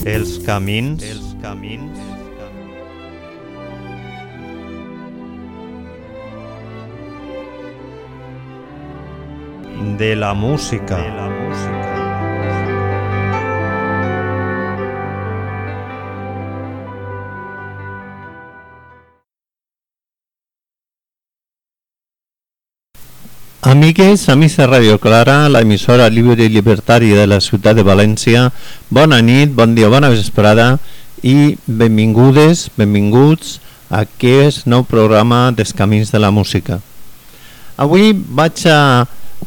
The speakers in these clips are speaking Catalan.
Els camins de la música. Amigues, amics de Radio Clara, la emissora lliure i llibertària de la ciutat de València, bona nit, bon dia, bona vesprada i benvingudes, benvinguts a aquest nou programa dels Camins de la Música. Avui vaig a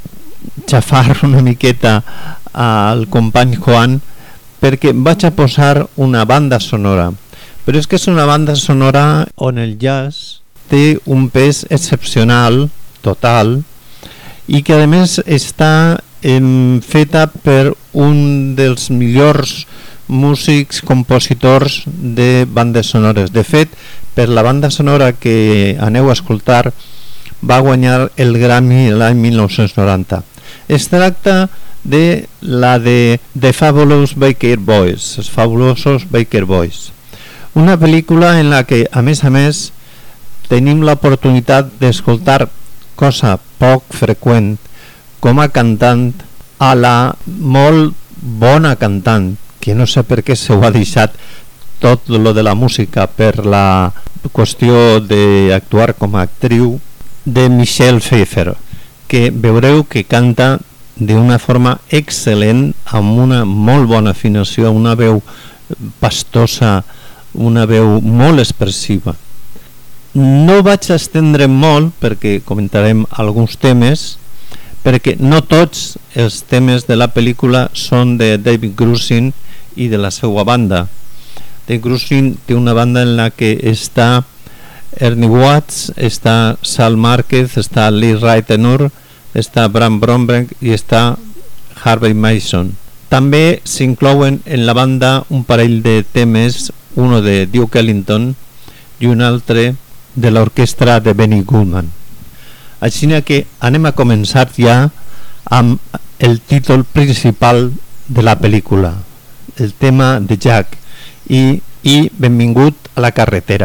xafar una miqueta al company Juan perquè vaig a posar una banda sonora, però és que és una banda sonora on el jazz té un pes excepcional, total, i que a més està feta per un dels millors músics, compositors de bandes sonores. De fet, per la banda sonora que aneu a escoltar va guanyar el Grammy l'any 1990. Es tracta de la de The Fabulous Baker Boys, els fabulosos Baker Boys. Una pel·lícula en la que, a més, tenim l'oportunitat d'escoltar, cosa poc freqüent, com a cantant, a la molt bona cantant, que no sé per què se ho ha deixat tot lo de la música per la qüestió d'actuar com a actriu, de Michelle Pfeiffer, que veureu que canta d'una forma excel·lent, amb una molt bona afinació, una veu pastosa, una veu molt expressiva. No vaig a estendre molt perquè comentarem alguns temes, perquè no tots els temes de la pel·lícula són de David Grusin i de la seva banda. David Grusin té una banda en la que està Ernie Watts, està Sal Márquez, està Lee Ray Tenor, està Bram Bromberg i està Harvey Mason. També s'inclouen en la banda un parell de temes, uno de Duke Ellington i un altre de l'orquestra de Benny Goodman. Així que anem a començar ja amb el títol principal de la pel·lícula, el tema de Jack i benvingut a la carretera.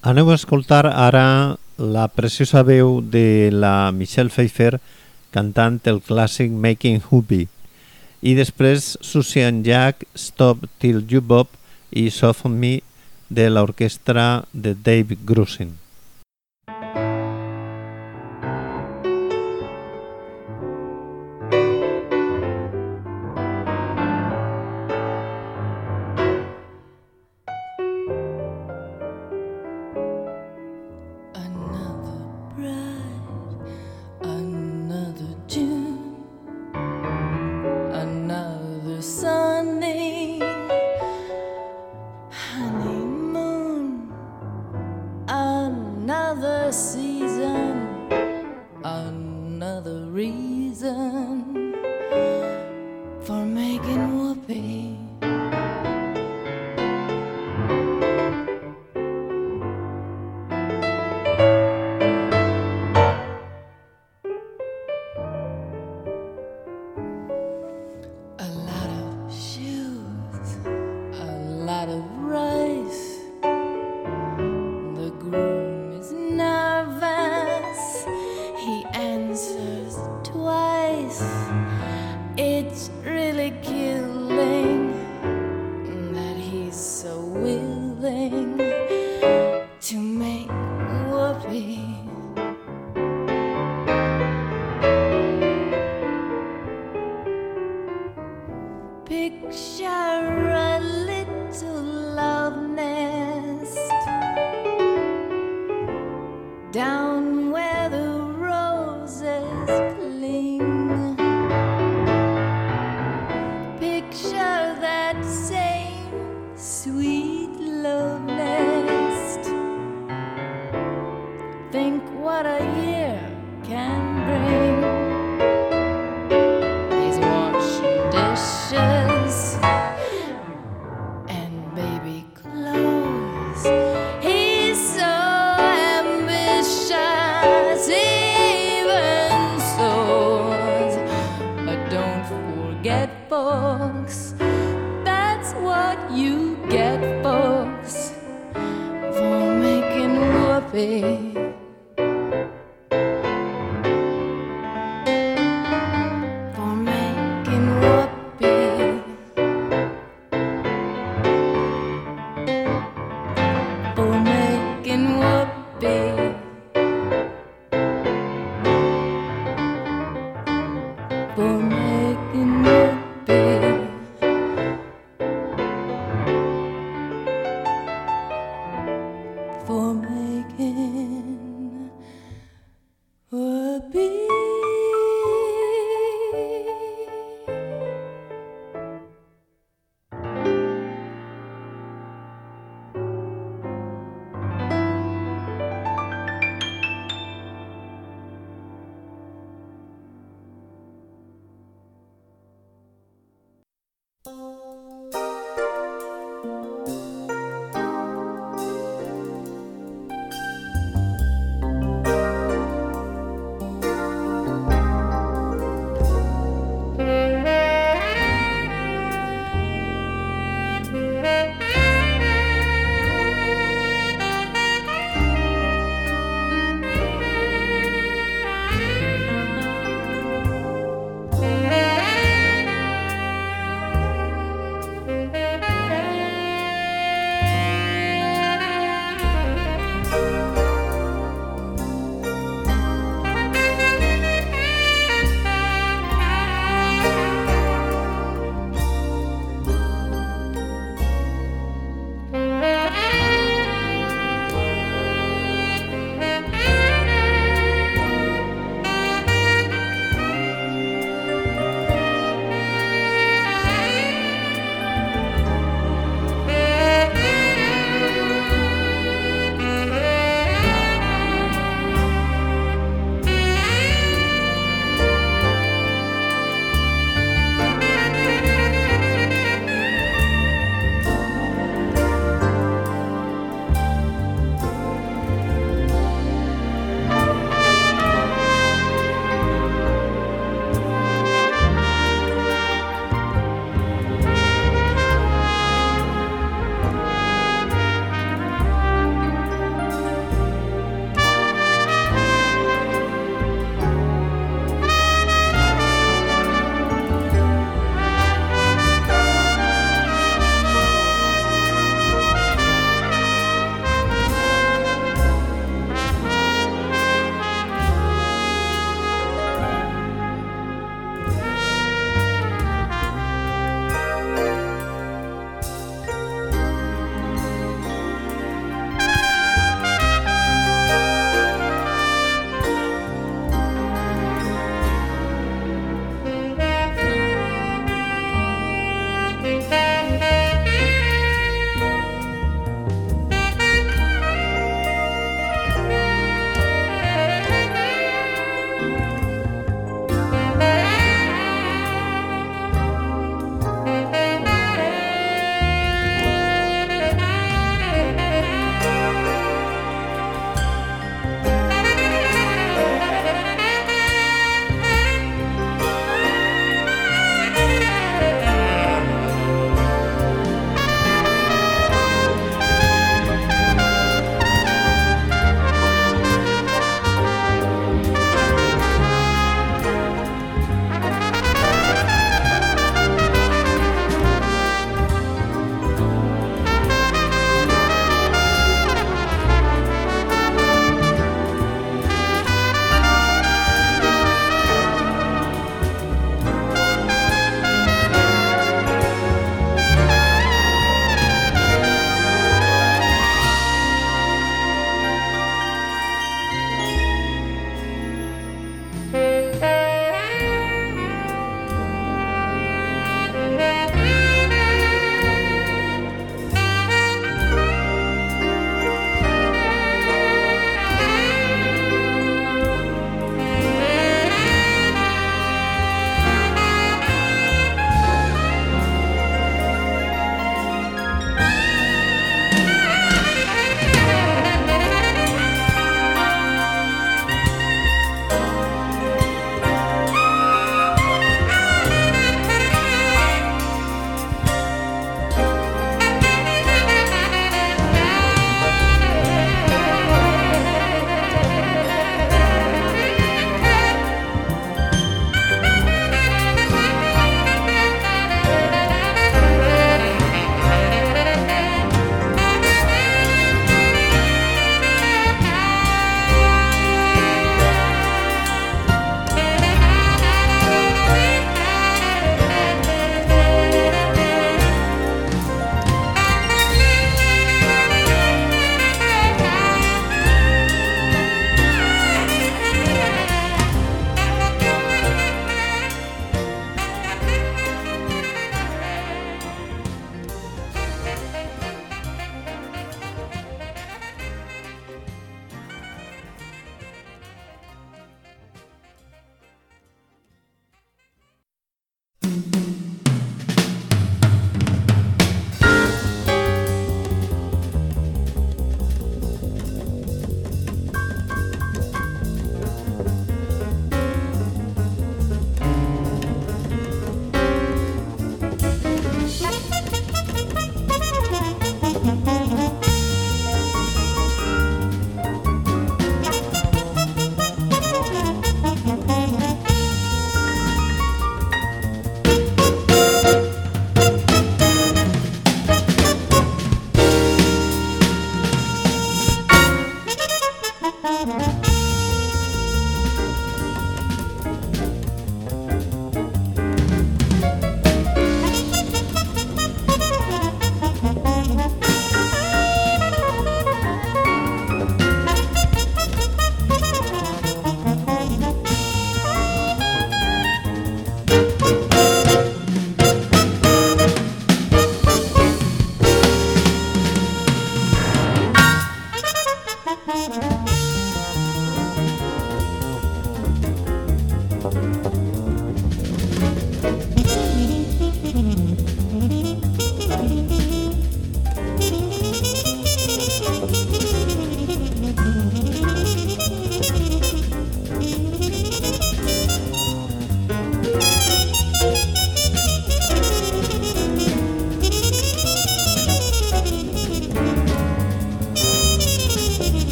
Aneu a escoltar ara la preciosa veu de la Michelle Pfeiffer cantant el clàssic Making Whoopee i després Susie and Jack, Stop Till You Bop i Soften Me de l'orquestra de Dave Grusin.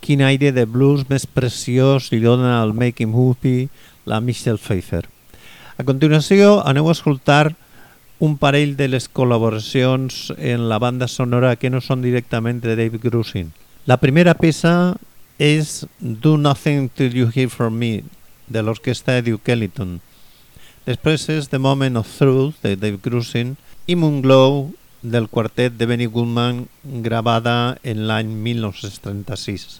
quin aire de blues més preciós li dona el Making Whoopi, la Michelle Pfeiffer. A continuació aneu a escoltar un parell de les col·laboracions en la banda sonora que no són directament de Dave Grusin. La primera peça és Do Nothing Till You Hear From Me, de l'orquestra de Duke Ellington. Després és The Moment of Truth, de Dave Grusin, i Moonglow, del quartet de Benny Goodman, gravada en l'any 1936.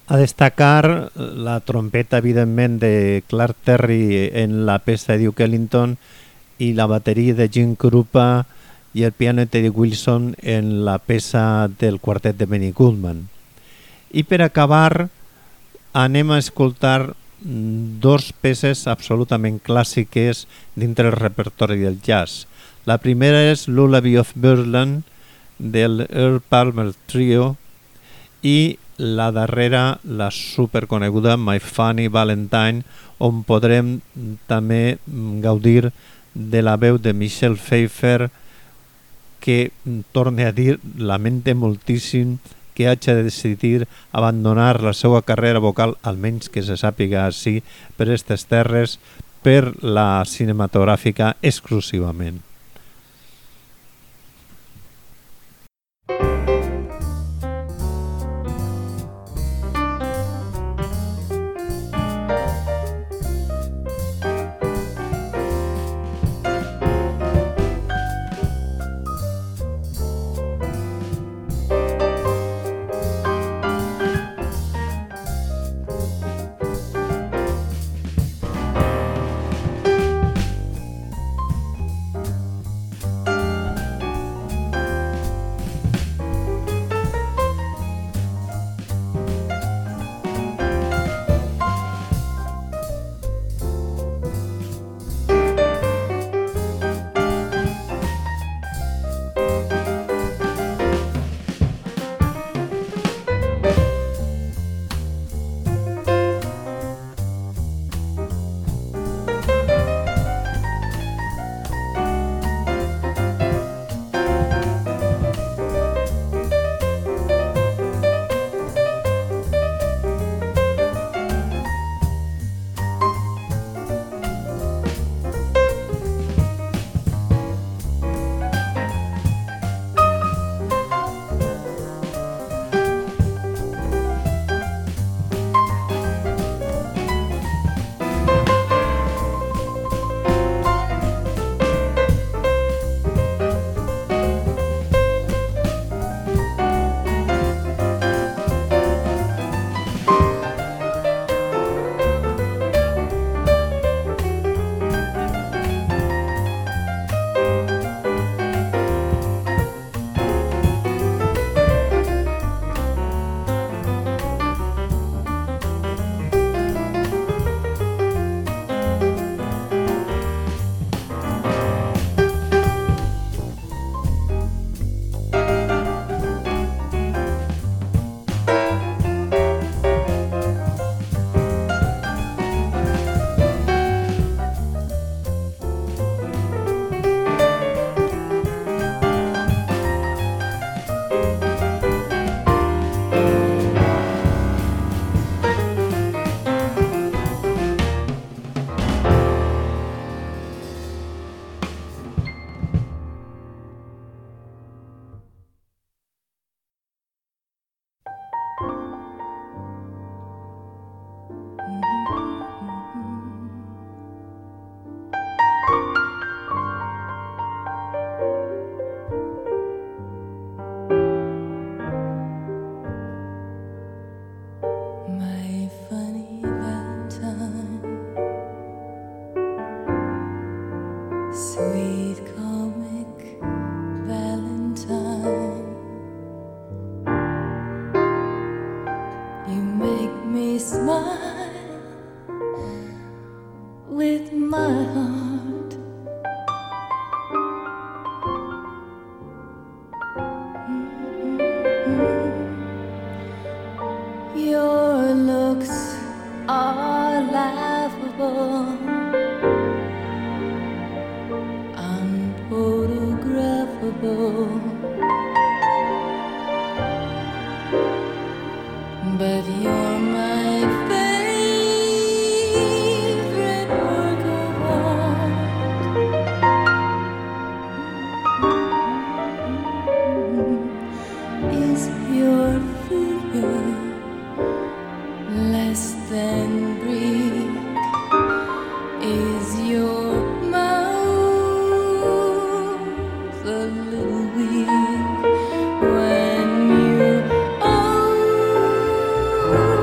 A destacar la trompeta, evidentment, de Clark Terry en la peça de Duke Ellington i la bateria de Jim Krupa i el piano de Teddy Wilson en la peça del quartet de Benny Goodman. I per acabar anem a escoltar dos peces absolutament clàssiques dintre el repertori del jazz. La primera és Lullaby of Birdland del Earl Palmer Trio i la darrera, la superconeguda My Funny Valentine, on podrem també gaudir de la veu de Michelle Pfeiffer, que, torne a dir, lamente moltíssim que hagi de decidir abandonar la seva carrera vocal, almenys que se sàpiga així, per aquestes terres, per la cinematogràfica exclusivament. When you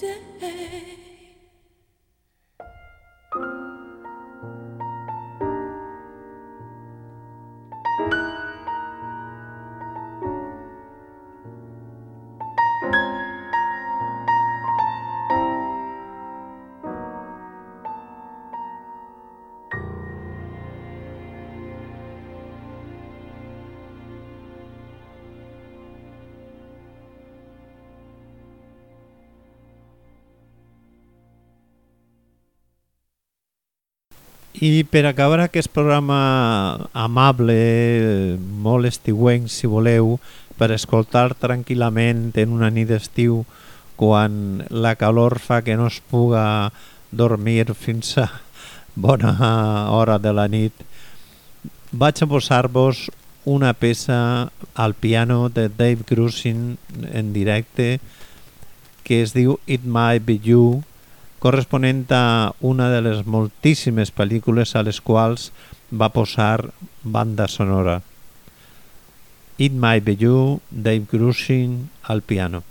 I per acabar aquest programa amable, molt estiuenc, si voleu, per escoltar tranquil·lament en una nit d'estiu quan la calor fa que no es puga dormir fins a bona hora de la nit, vaig a posar-vos una peça al piano de Dave Grusin en directe que es diu It Might Be You, corresponent a una de les moltíssimes pel·lícules a les quals va posar banda sonora. It Might Be You, Dave Grusin al piano.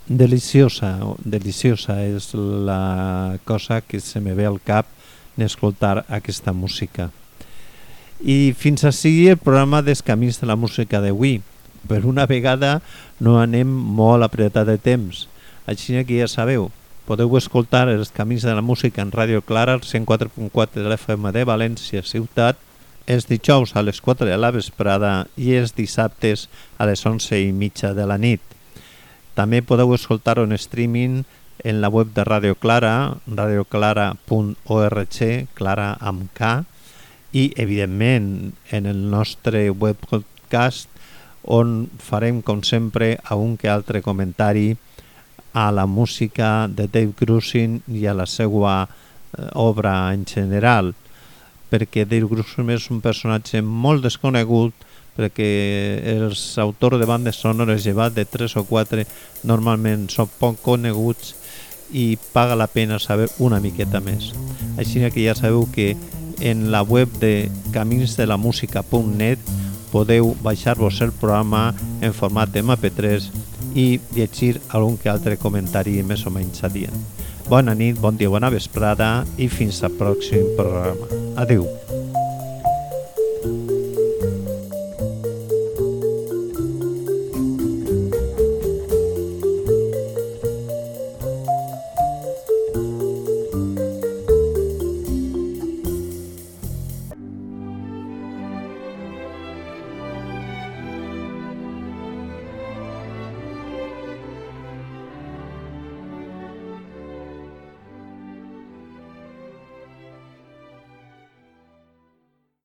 deliciosa és la cosa que se me ve al cap d'escoltar aquesta música. I fins així el programa dels Camins de la Música d'avui. Per una vegada no anem molt apretat de temps, així que ja sabeu, podeu escoltar els Camins de la Música en Ràdio Clara, el 104.4 de l'FM de València Ciutat, els dijous a les 4 de la vesprada i els dissabtes a les 11:30 de la nit. També podeu escoltar-ho en streaming en la web de Ràdio Clara, radioclara.org, Clara amb K, i evidentment en el nostre web podcast, on farem com sempre un que altre comentari a la música de Dave Grusin i a la seva obra en general, perquè Dave Grusin és un personatge molt desconegut, perquè els autors de bandes sonores, llevat de 3 o 4, normalment són poc coneguts i paga la pena saber una miqueta més. Així que ja sabeu que en la web de caminsdelamusica.net podeu baixar-vos el programa en format MP3 i llegir algun que altre comentari més o menys adient. Bona nit, bon dia, bona vesprada i fins al pròxim programa. Adéu.